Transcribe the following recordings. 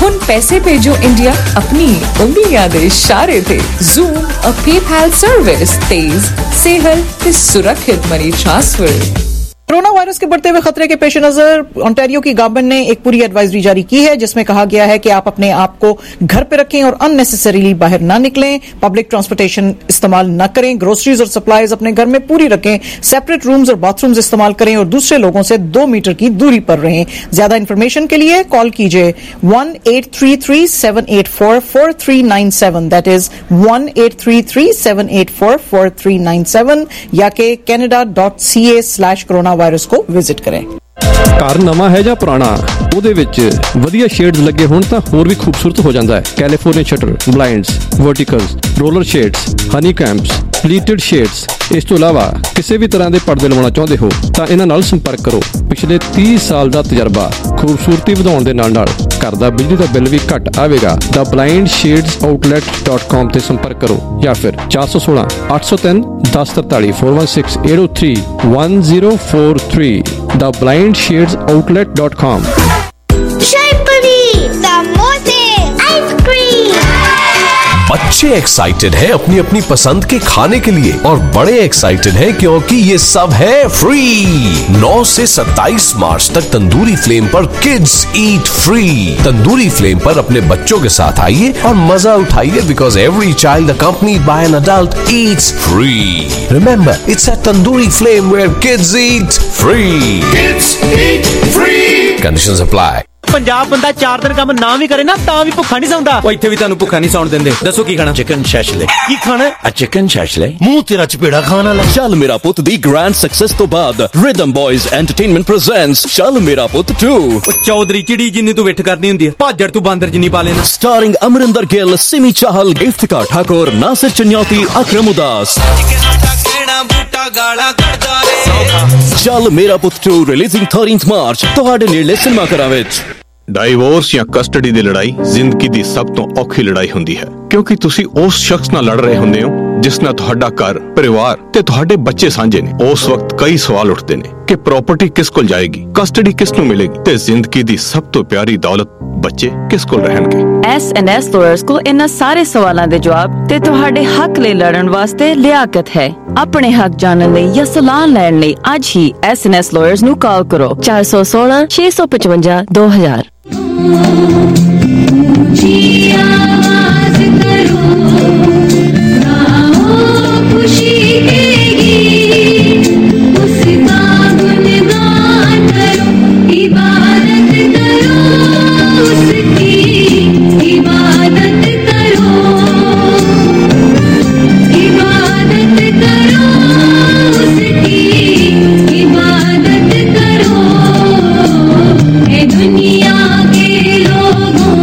ਹੁਣ ਪੈਸੇ ਭੇਜੋ ਇੰਡੀਆ ਆਪਣੀ ਉਂਗਲੀਆਂ ਦੇ ਇਸ਼ਾਰੇ ਤੇ ਜ਼ੂਮ ਅ PayPal ਸਰਵਿਸ तेज सेहल ਤੇ सुरक्षित मनी ट्रांसफर। कोरोना वायरस के बढ़ते हुए खतरे के पेश नजर ओंटारियो की गवर्नमेंट ने एक पूरी एडवाइजरी जारी की है जिसमें कहा गया है कि आप अपने आप को घर पे रखें और अननेसेसरीली बाहर ना निकलें, पब्लिक ट्रांसपोर्टेशन इस्तेमाल न करें, ग्रोसरीज और सप्लाईज अपने घर में पूरी रखें, सेपरेट रूम्स और बाथरूम्स इस्तेमाल करें और दूसरे लोगों से 2 मीटर की दूरी पर रहें। ज्यादा इंफॉर्मेशन के लिए कॉल कीजिए 1-833-784-4397, दैट इज 1-833-784-4397 या के canada.ca/corona ਵਾਇਰਸ को ਵਿਜ਼ਿਟ ਕरें। ਘਰ ਨਵਾਂ ਹੈ ਜਾਂ ਪੁਰਾਣਾ, ਉਹਦੇ ਵਿੱਚ ਵਧੀਆ ਸ਼ੇਡਸ ਲੱਗੇ ਹੋਣ ਤਾਂ ਹੋਰ ਵੀ ਖੂਬਸੂਰਤ ਹੋ ਜਾਂਦਾ ਹੈ। California shutter, blinds, verticals, roller shades, honeycombs, pleated shades. ਇਸ ਤੋਂ ਇਲਾਵਾ ਕਿਸੇ ਵੀ ਤਰ੍ਹਾਂ ਦੇ ਪਰਦੇ ਲਵਾਉਣਾ ਚਾਹੁੰਦੇ ਹੋ ਤਾਂ ਇਹਨਾਂ ਨਾਲ ਸੰਪਰਕ ਕਰੋ। ਪਿਛਲੇ 30 ਸਾਲ ਦਾ ਤਜਰਬਾ, ਖੂਬਸੂਰਤੀ ਵਧਾਉਣ ਦੇ ਨਾਲ ਨਾਲ ਘਰ ਦਾ ਬਿਜਲੀ ਦਾ ਬਿੱਲ ਵੀ ਘੱਟ ਆਵੇਗਾ। ਦਾ blindshadesOutlet.com ਤੇ ਸੰਪਰਕ ਕਰੋ ਜਾਂ ਫਿਰ 416 803 1043 416 803 1043 ਦਾ blindshadesOutlet.com। Shaipuri, samosa, ice cream। बच्चे एक्साइटेड हैं अपनी अपनी पसंद के खाने के लिए और बड़े एक्साइटेड हैं क्योंकि ये सब है फ्री। 9 से 27 मार्च तक तंदूरी फ्लेम पर kids eat free. Tandoori Flame पर अपने बच्चों के साथ आइए और मजा उठाइए because every child accompanied by an adult eats free. Remember, it's at Tandoori Flame where kids eat free. Kids eat free. Conditions apply. Punjab बंदा 4 दिन काम ना भी करे ना ਤਾਂ ਵੀ ਭੁੱਖਾ ਨਹੀਂ ਸੌਂਦਾ। ਉਹ ਇੱਥੇ ਵੀ ਤੁਹਾਨੂੰ ਭੁੱਖਾ ਨਹੀਂ ਸੌਣ ਦਿੰਦੇ। ਦੱਸੋ ਕੀ ਖਾਣਾ? ਚਿਕਨ ਸ਼ੈਸ਼ਲੇ। ਕੀ ਖਾਣਾ? ਆ ਚਿਕਨ ਸ਼ੈਸ਼ਲੇ। ਮੂੰਹ ਤੇਰਾ ਚਪੇੜਾ ਖਾਣ ਵਾਲਾ। ਚੱਲ ਮੇਰਾ ਪੁੱਤ ਦੀ ਗ੍ਰੈਂਡ ਸਕਸੈਸ ਤੋਂ ਬਾਅਦ ਰਿਦਮ ਬॉयਜ਼ ਐਂਟਰਟੇਨਮੈਂਟ ਪ੍ਰੈਜ਼ੈਂਟਸ ਚੱਲ ਮੇਰਾ ਪੁੱਤ 2। ਉਹ ਚੌਧਰੀ ਚਿੜੀ ਜਿੰਨੀ ਤੂੰ ਵਿੱਠ ਕਰਦੀ ਹੁੰਦੀ ਹੈ, ਭਾਜੜ ਤੂੰ ਬਾਂਦਰ ਜਿੰਨੀ ਪਾ ਲੈਣਾ। ਸਟਾਰਿੰਗ ਅਮਰਿੰਦਰ ਗਿੱਲ, ਸਿਮੀ ਚਾਹਲ, ਇਫਤਿਕਾਰ ਠਾਕੁਰ, ਨਾਸਿਰ ਚੰਨੌਤੀ, ਅਕਰਮ ਉਦਾਸ। ਚੱਲ ਮੇਰਾ ਪੁੱਤ 2 ਰਿਲੀਜ਼ਿੰਗ 13 ਮਾਰਚ ਤੁਹਾਡੇ ਨੇੜਲੇ ਸਿਨੇਮਾ ਘਰਾਂ ਵਿੱਚ। ਡਾਈਵੋਰਸ ਜਾਂ ਕਸਟਡੀ ਦੀ ਲੜਾਈ ਜ਼ਿੰਦਗੀ ਦੀ ਸਭ ਤੋਂ ਔਖੀ ਲੜਾਈ ਹੁੰਦੀ ਹੈ ਕਿਉਂਕਿ ਤੁਸੀਂ ਉਸ ਸ਼ਖਸ ਨਾਲ ਲੜ ਰਹੇ ਹੁੰਦੇ ਹੋ ਜਿਸ ਨਾਲ ਤੁਹਾਡਾ ਘਰ, ਪਰਿਵਾਰ ਤੇ ਤੁਹਾਡੇ ਬੱਚੇ ਸਾਂਝੇ ਨੇ। ਉਸ ਵਕਤ ਕਈ ਸਵਾਲ ਉੱਠਦੇ ਨੇ ਕਿ ਪ੍ਰਾਪਰਟੀ ਕਿਸ ਕੋਲ ਜਾਏਗੀ, ਕਸਟਡੀ ਕਿਸ ਨੂੰ ਮਿਲੇਗੀ ਤੇ ਜ਼ਿੰਦਗੀ ਦੀ ਸਭ ਤੋਂ ਪਿਆਰੀ ਦੌਲਤ ਬੱਚੇ ਕਿਸ ਕੋਲ ਰਹਿਣਗੇ। S&S ਲਾਇਰਸ ਕੋਲ ਇਹਨਾਂ ਸਾਰੇ ਸਵਾਲਾਂ ਦੇ ਜਵਾਬ ਤੇ ਤੁਹਾਡੇ ਹੱਕ ਲਈ ਲੜਨ ਵਾਸਤੇ ਲਿਆਕਤ ਹੈ। ਆਪਣੇ ਹੱਕ ਜਾਣਨ ਲਈ ਜਾਂ ਸਲਾਹ ਲੈਣ ਲਈ ਅੱਜ ਹੀ S&S ਲਾਇਰਸ ਨੂੰ ਕਾਲ ਕਰੋ 416 655 2000। खुशी के गीत उसका गुणगान करो, इबादत करो उसकी, इबादत करो, इबादत करो उसकी, इबादत करो। ए दुनिया के लोगों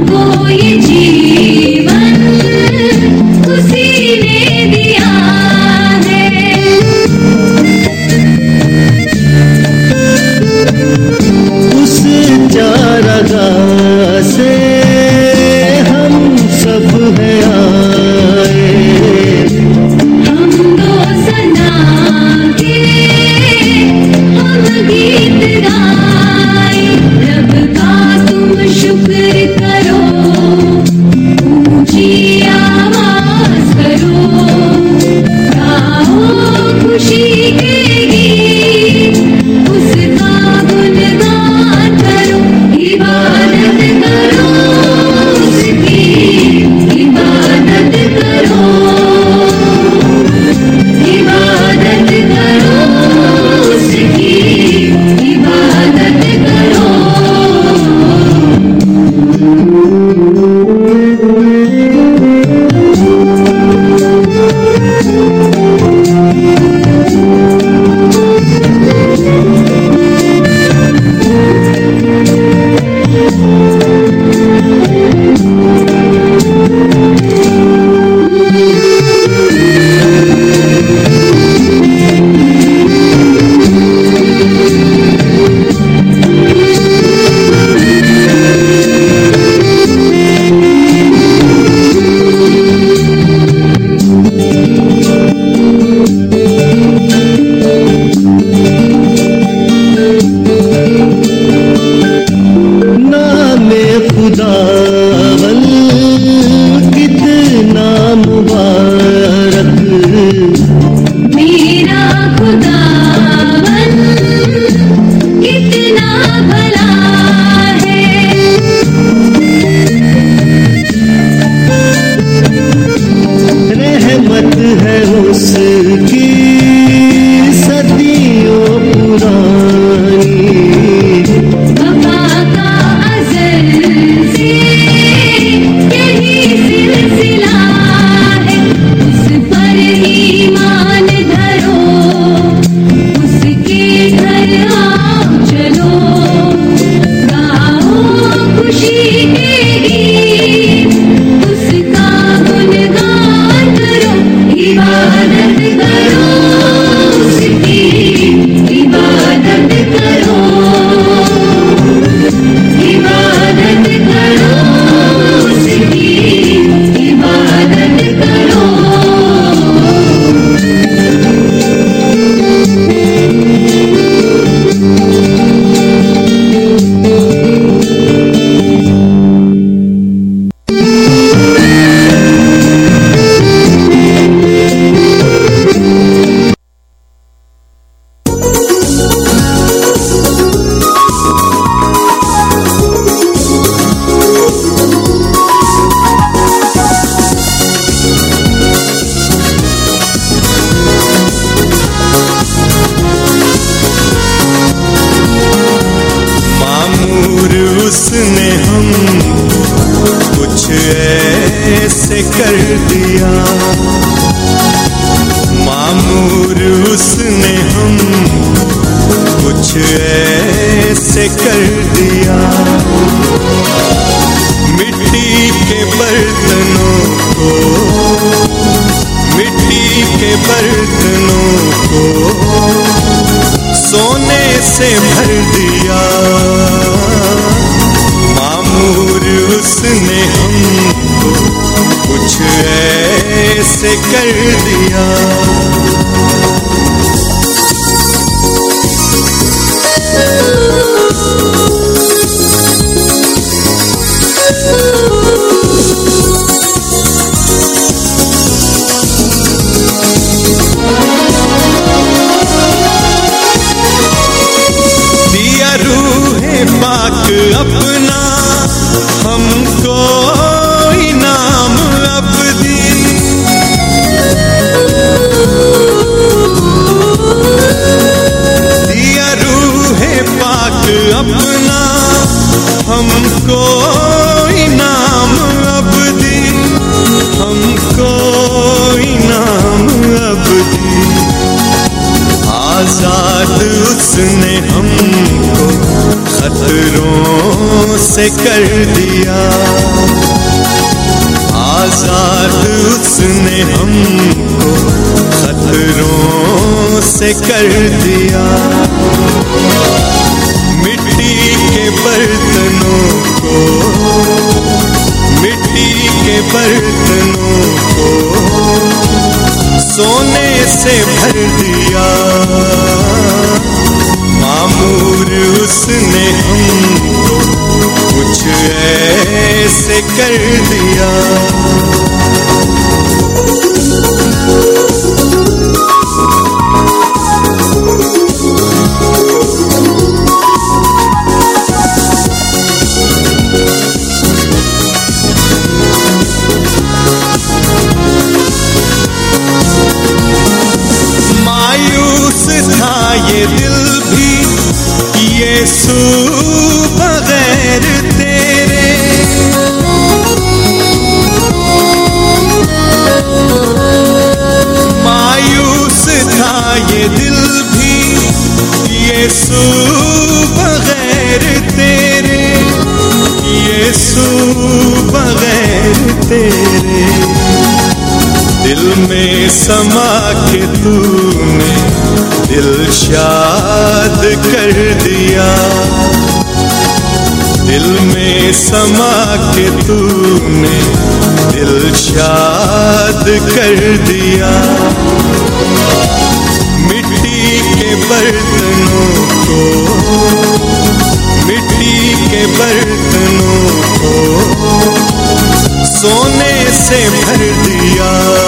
हमको ये जीवन उसी ने दिया है। उस चारागाह से हम सब हैं आए, हम दो सना के हम गीत गाए, रब का तुम शुक्र करो, ऊंची आवाज करो, गाओ खुशी के गीत, उसका गुणगान करो, इबादत करो उसकी, इबादत करो, इबादत करो उसकी, इबादत करो। नामे खुदावन कितना मुबारक, मेरा खुदावन कितना भला है, रहमत है उसकी सदियों पुरानी, वफा का अज़ल से यही सिलसिला है, उस पर ईमान धरो, उसके घर आओ चलो, गाओ खुशी के गीत, उसका गुणगान करो, इबादत करो उसकी, इबादत करो, इबादत करो उसकी, इबादत करो। मामूर उसने हम कुछ ऐसे कर दिया, मामूर उसने हम कुछ ऐसे कर दिया, मिट्टी के बर्तनों को, मिट्टी के बर्तनों को सोने से भर दिया, मामूर उसने हमको कुछ ऐसे कर दिया। दिया रूहे पाक अपना हमको इनाम अबदी, दिया रूहे पाक अपना हमको इनाम अबदी, हमको इनाम अबदी, आजाद उसने हमको खतरों से कर दिया। आजाद उसने हमको खतरों से कर दिया। मिट्टी के बर्तनों को, मिट्टी के बर्तनों को सोने से भर दिया। मामूर उसने हमको कुछ ऐसे कर दिया। मायूस था ये दिल भी यीशु बगैर तेरे। मायूस था ये दिल भी यीशु बगैर तेरे, यीशु बगैर तेरे। दिल में समा के तूने दिल शाद कर दिया। दिल में समा के तूने दिल शाद कर दिया। मिट्टी के बर्तनों को, मिट्टी के बर्तनों को सोने से भर दिया।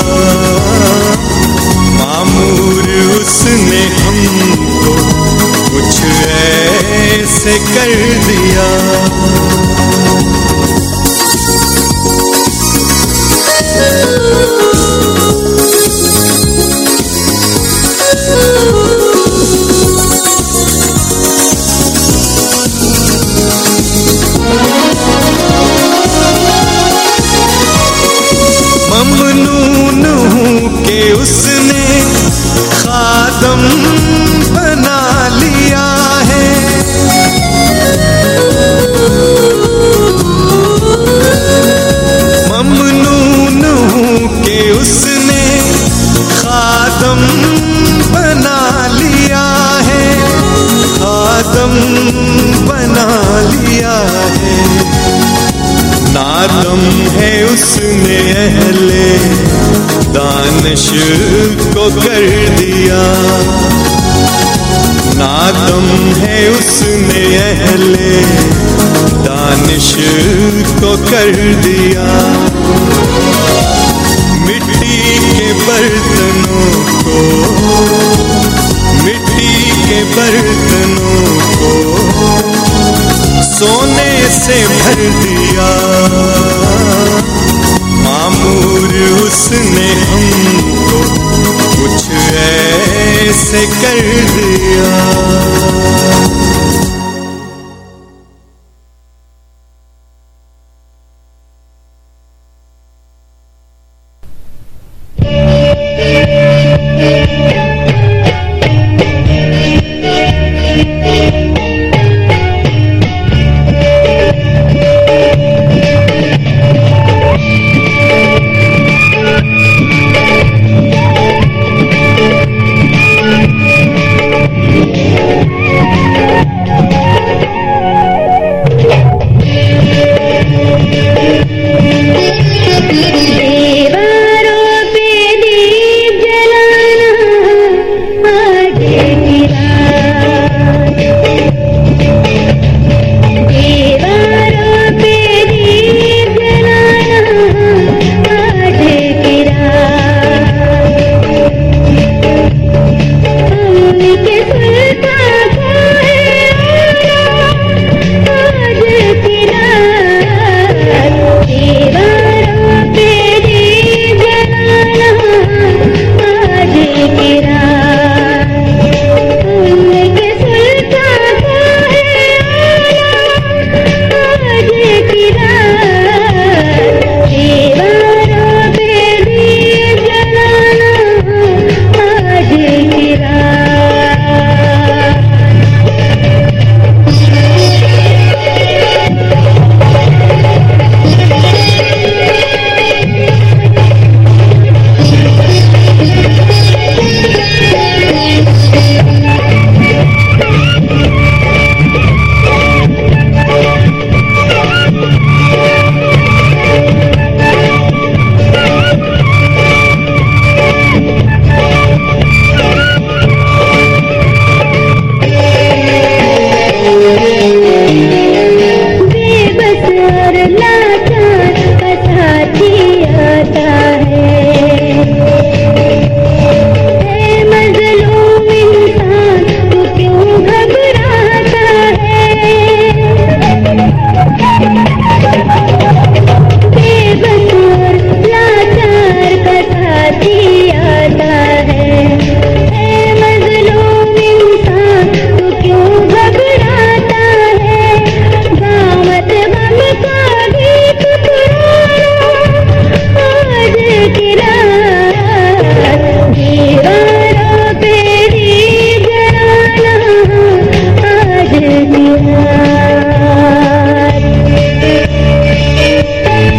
मामूर उसने हमको कुछ ऐसे कर दिया। ममनून हूँ कि उसने खादम बना लिया है। ममनून हूँ कि उसने खादम बना लिया है, खादम बना लिया है। नादम है उसने अहले दानिश को कर दिया। नादम है उसने अहले दानिश को कर दिया। मिट्टी के बर्तनों को, मिट्टी के बर्तनों को सोने से भर दिया। मामूर उसने हमको कुछ ऐसे कर दिया।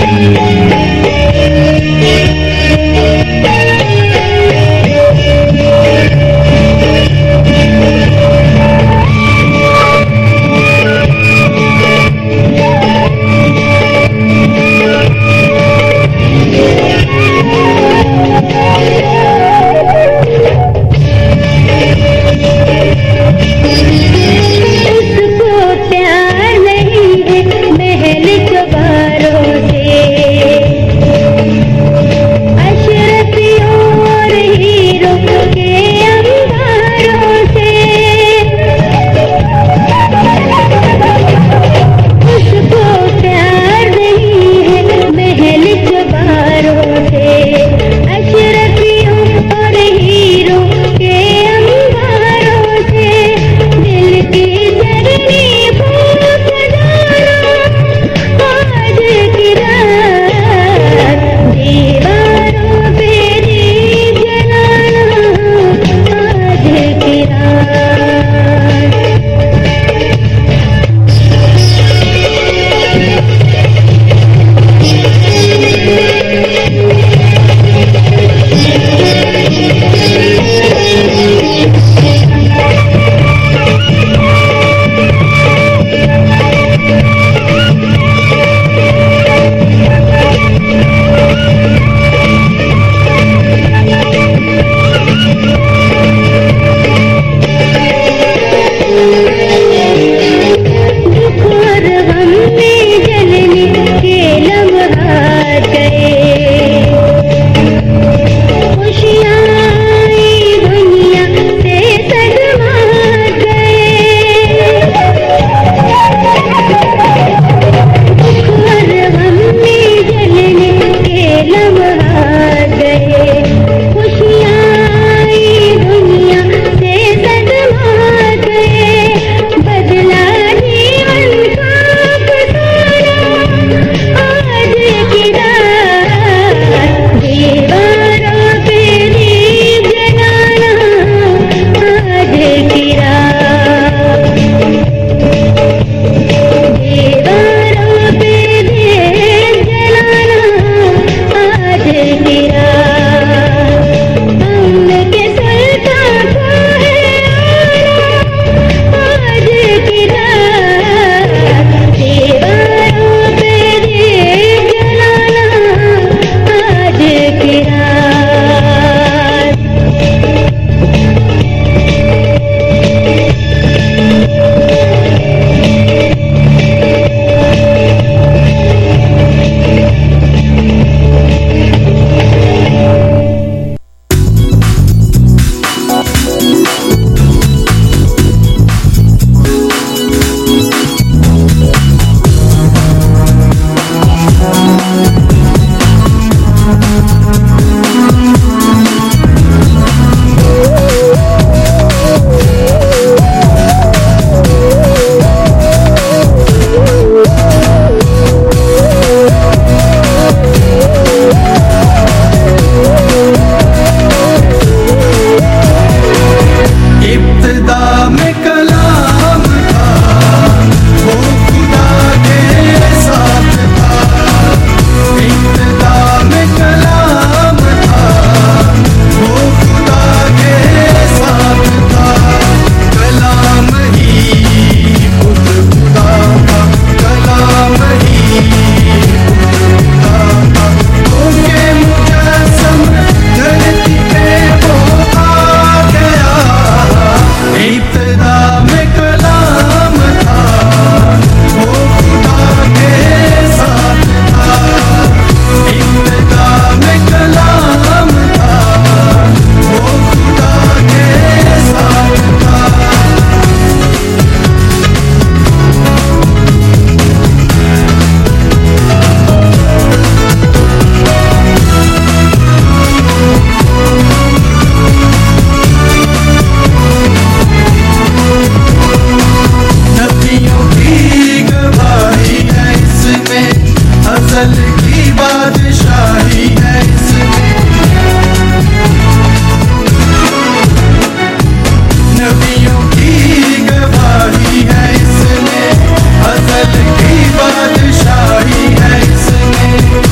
है इसमें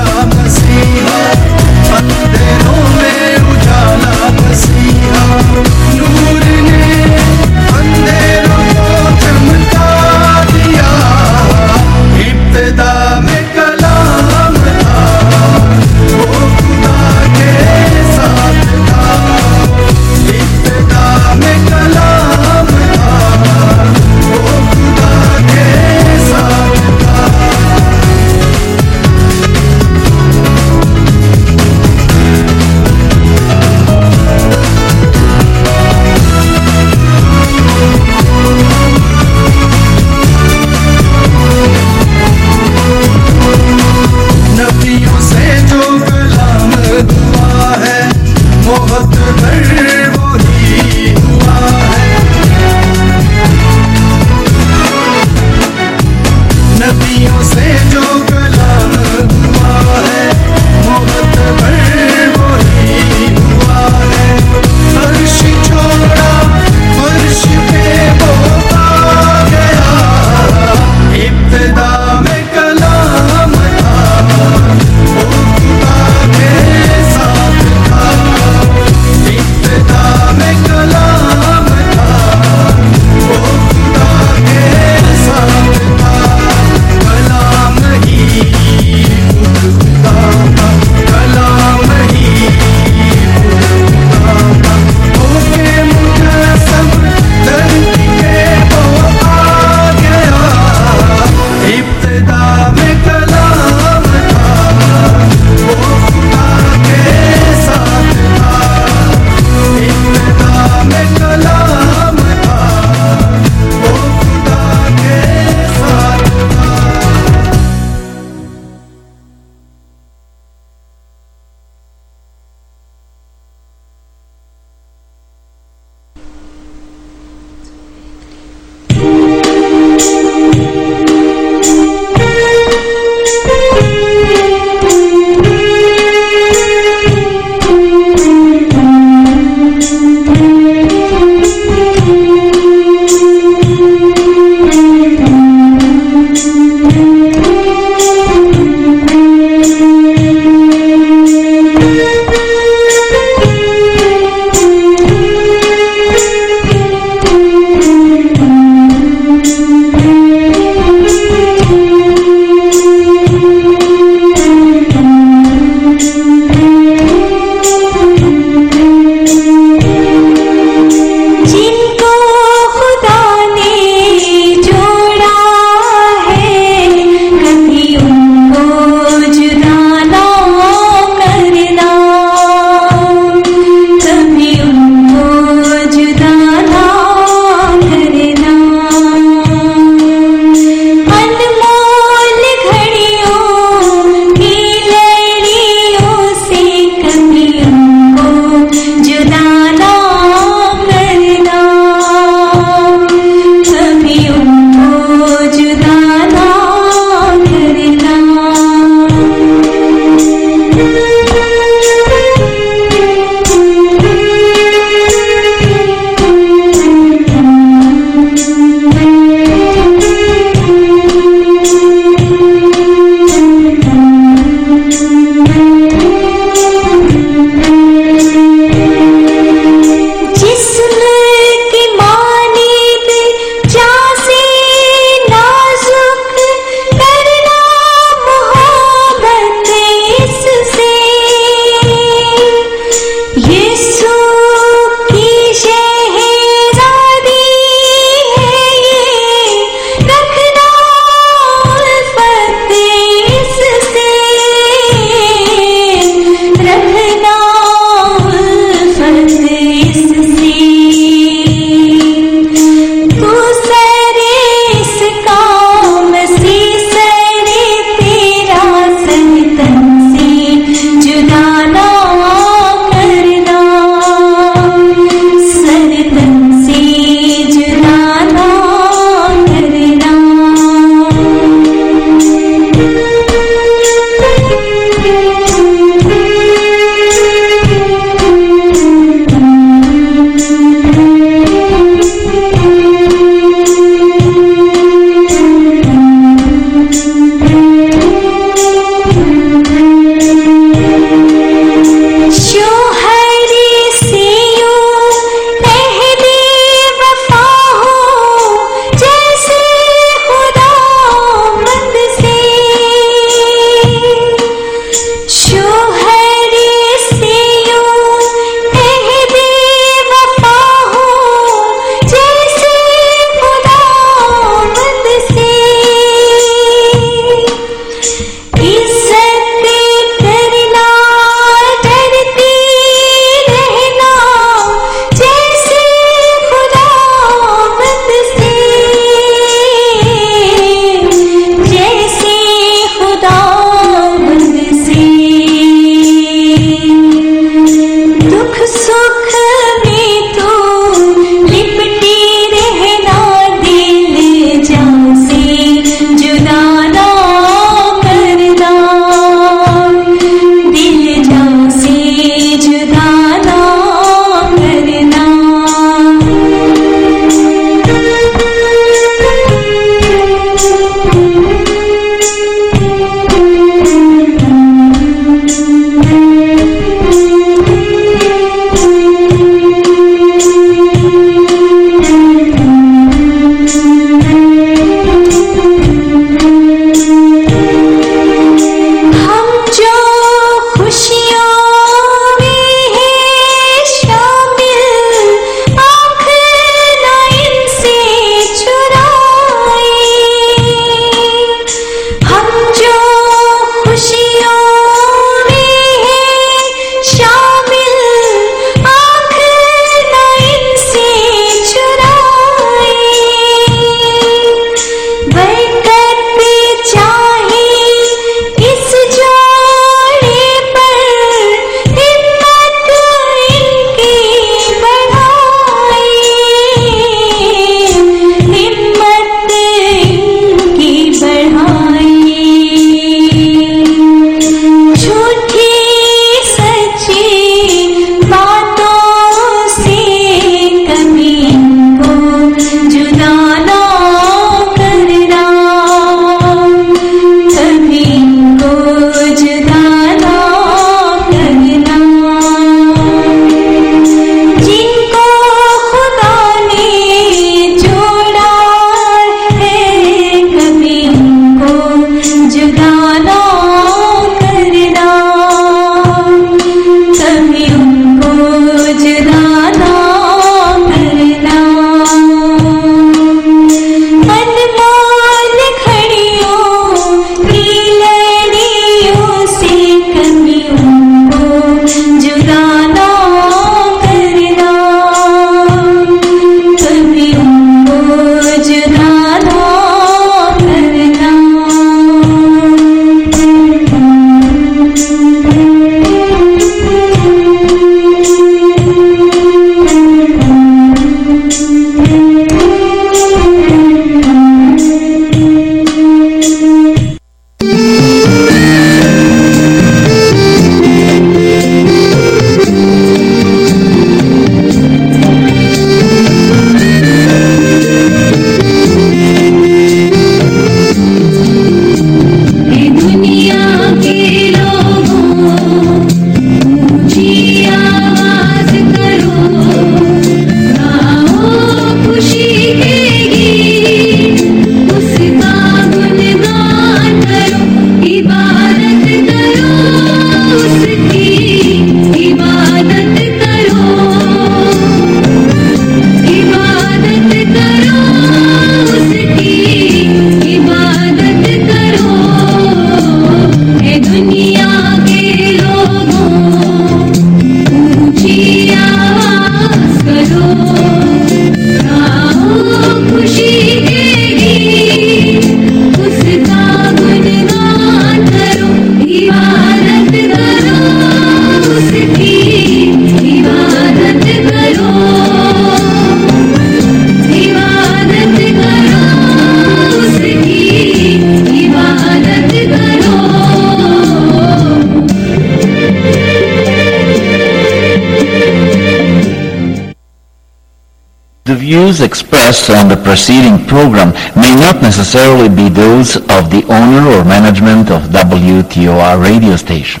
The views expressed on the preceding program may not necessarily be those of the owner or management of WTOR radio station.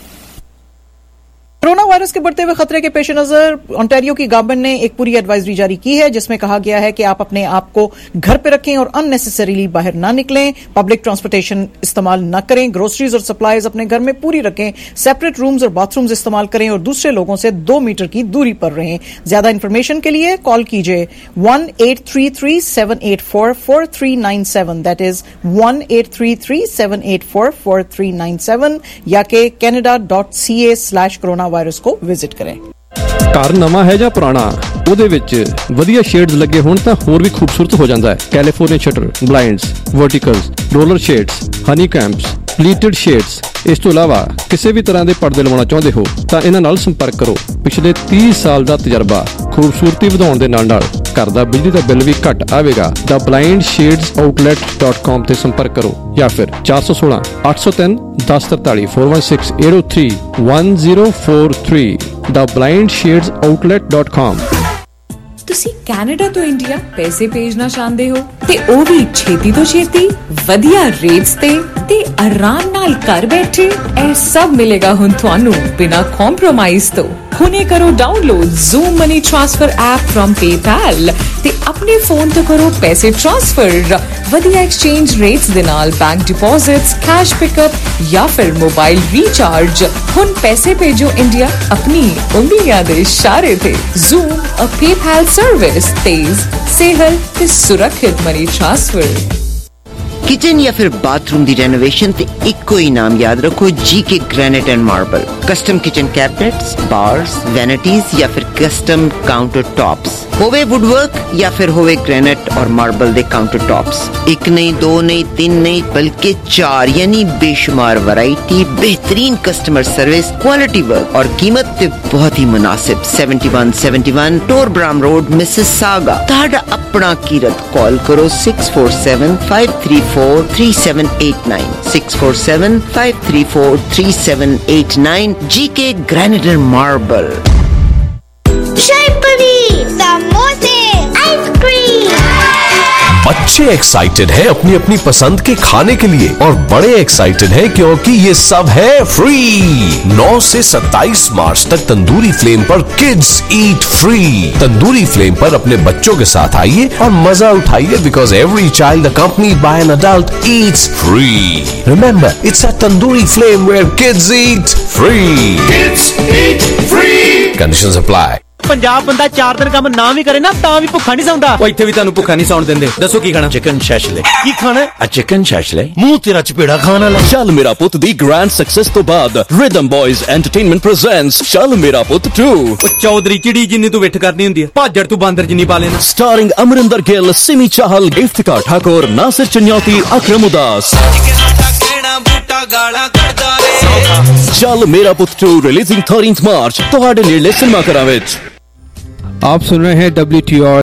Corona virus के बढ़ते हुए खतरे के पेश नजर ओंटारियो की गवर्नमेंट ने एक पूरी एडवाइजरी जारी की है जिसमें कहा गया है कि आप अपने आप को घर पे रखें और अननेसेसरीली बाहर ना निकलें, पब्लिक ट्रांसपोर्टेशन इस्तेमाल न करें, ग्रोसरीज और सप्लाईज अपने घर में पूरी रखें, सेपरेट रूम्स और बाथरूम्स इस्तेमाल करें और दूसरे लोगों से 2 मीटर की दूरी पर रहें। ज्यादा इंफॉर्मेशन के लिए कॉल कीजिए 1-833-784-4397, दैट इज 1-833-784-4397 या के canada.ca/corona ਵਾਇਰਸ को ਵਿਜ਼ਿਟ ਕरें। ਘਰ ਨਵਾਂ ਹੈ ਜਾਂ ਪੁਰਾਣਾ, ਉਹਦੇ ਵਿੱਚ ਵਧੀਆ ਸ਼ੇਡਸ ਲੱਗੇ ਹੋਣ ਤਾਂ ਹੋਰ ਵੀ ਖੂਬਸੂਰਤ ਹੋ ਜਾਂਦਾ ਹੈ। California shutter, blinds, verticals, roller shades, honeycombs, pleated shades. ਇਸ ਤੋਂ ਇਲਾਵਾ ਕਿਸੇ ਵੀ ਤਰ੍ਹਾਂ ਦੇ ਪਰਦੇ ਲਵਾਉਣਾ ਚਾਹੁੰਦੇ ਹੋ ਤਾਂ ਇਹਨਾਂ ਨਾਲ ਸੰਪਰਕ ਕਰੋ। ਪਿਛਲੇ 30 ਸਾਲ ਦਾ ਤਜਰਬਾ, ਖੂਬਸੂਰਤੀ ਵਧਾਉਣ ਦੇ ਨਾਲ ਨਾਲ ਘਰ ਦਾ ਬਿਜਲੀ ਦਾ ਬਿੱਲ ਵੀ ਘੱਟ ਆਵੇਗਾ। ਦਾ blindshadesOutlet.com ਤੇ ਸੰਪਰਕ ਕਰੋ ਜਾਂ ਫਿਰ 416 803 1043 416 803 1043 ਦਾ blindshadesOutlet.com। ਤੁਸੀਂ ਕੈਨੇਡਾ ਤੋਂ ਇੰਡੀਆ ਪੈਸੇ ਭੇਜਣਾ ਚਾਹੁੰਦੇ ਹੋ ਤੇ ਉਹ ਵੀ ਛੇਤੀ ਤੋਂ ਛੇਤੀ ਵਧੀਆ ਰੇਟਸ ਤੇ ਆਰਾਮ ਨਾਲ ਘਰ ਬੈਠੇ, ਇਹ ਸਭ ਮਿਲੇਗਾ ਹੁਣ ਤੁਹਾਨੂੰ ਬਿਨਾਂ ਕੰਪਰੋਮਾਈਜ਼ ਤੋਂ। ਹੁਣੇ ਕਰੋ download Zoom money transfer app from PayPal ਤੇ ਆਪਣੇ ਫੋਨ ਤੋਂ ਕਰੋ ਪੈਸੇ ਟ੍ਰਾਂਸਫਰ। ਵਧੀਆ ਐਕਸਚੇਂਜ ਰੇਟਸ ਦੇ ਨਾਲ ਬੈਂਕ ਡਿਪੋਜ਼ਿਟਸ, ਕੈਸ਼ ਪਿਕਅਪ ਜਾਂ ਫਿਰ ਮੋਬਾਈਲ ਰੀਚਾਰਜ। ਹੁਣ ਪੈਸੇ ਭੇਜੋ ਇੰਡੀਆ ਆਪਣੀ ਉਂਗਲੀਆਂ ਦੇ ਇਸ਼ਾਰੇ ਤੇ। ਜ਼ੂਮ ਅ PayPal सर्विस, तेज, सेहल ते सुरक्षित मनी ट्रांसफर। किचन या फिर बाथरूम दी रेनोवेशन ते इक्को ही नाम याद रखो, GK granite and marble. Custom kitchen cabinets, bars, vanities या फिर कस्टम काउंटर टॉप्स, होवे वुडवर्क या फिर होवे ग्रेनाइट और मार्बल दे काउंटर टॉप्स। एक नहीं, 2 नहीं, 3 नहीं बल्कि 4 यानी बेशुमार वैरायटी, बेहतरीन कस्टमर सर्विस, क्वालिटी वर्क और कीमत ते बहुत ही मुनासिब। 7171 टोरब्राम रोड, मिसिसागा। ताड़ा अपना कीरत कॉल करो 647-534-3789 647-534-3789 GK ग्रेनाइट एंड मार्बल। समोसे, आइसक्रीम। बच्चे एक्साइटेड हैं अपनी अपनी पसंद के खाने के लिए और बड़े एक्साइटेड हैं क्योंकि ये सब है फ्री। 9 से 27 मार्च तक तंदूरी फ्लेम पर kids eat free. Tandoori Flame पर अपने बच्चों के साथ आइए और मजा उठाइए because every child accompanied by an adult eats free. Remember, it's a Tandoori Flame where kids eat free. Kids eat free. Conditions apply. Punjab ਬੰਦਾ 4 ਦਿਨ ਕੰਮ ਨਾ ਵੀ ਕਰੇ ਨਾ ਤਾਂ ਵੀ ਭੁੱਖਾ ਨਹੀਂ ਸੌਂਦਾ। ਉਹ ਇੱਥੇ ਵੀ ਤੁਹਾਨੂੰ ਭੁੱਖਾ ਨਹੀਂ ਸੌਣ ਦਿੰਦੇ। ਦੱਸੋ ਕੀ ਖਾਣਾ? ਚਿਕਨ ਸ਼ੈਸ਼ਲੇ। ਕੀ ਖਾਣਾ? ਆ ਚਿਕਨ ਸ਼ੈਸ਼ਲੇ। ਮੂੰਹ ਤੇਰਾ ਚਪੇੜਾ ਖਾਣ ਵਾਲਾ। ਚੱਲ ਮੇਰਾ ਪੁੱਤ ਦੀ ਗ੍ਰੈਂਡ ਸਕਸੈਸ ਤੋਂ ਬਾਅਦ ਰਿਦਮ ਬॉयਜ਼ ਐਂਟਰਟੇਨਮੈਂਟ ਪ੍ਰੈਜ਼ੈਂਟਸ ਚੱਲ ਮੇਰਾ ਪੁੱਤ 2। ਉਹ ਚੌਧਰੀ ਚਿੜੀ ਜਿੰਨੀ ਤੂੰ ਵਿਠ ਕਰਨੀ ਹੁੰਦੀ ਹੈ, ਭਾਜੜ ਤੂੰ ਬਾਂਦਰ ਜਿੰਨੀ ਪਾ ਲੈਣਾ। ਸਟਾਰਿੰਗ ਅਮਰਿੰਦਰ ਗਿੱਲ, ਸਿਮੀ ਚਾਹਲ, ਇਫਤਿਕਾਰ ਠਾਕੁਰ, ਨਾਸਿਰ ਚੰਨਿਆਤੀ, ਅਕਰਮ ਉਦਾਸ। ਚੱਲ ਮੇਰਾ ਪੁੱਤ 2 ਰਿਲੀਜ਼ਿੰਗ 13th ਮਾਰਚ ਤੁਹਾਡੇ ਨੇੜਲੇ ਸਿਨੇਮਾ ਘਰਾਂ ਵਿੱਚ। आप सुन रहे हैं WTOR